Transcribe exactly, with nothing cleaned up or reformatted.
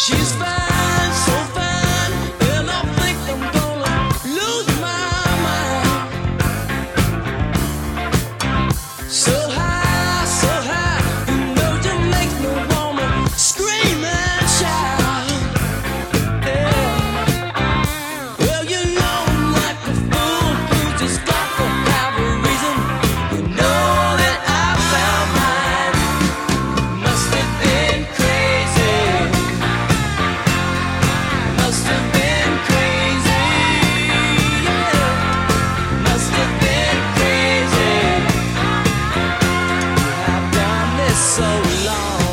She's fine, so fine, and I think I'm gonna lose my mind. So high, so high, you know you make me wanna scream and shout. Yeah. Well, you know I'm like a fool who just got to have a reason. You know that I found mine. Must have been crazy. Must have been crazy. Yeah. Must have been crazy. I've done this so long.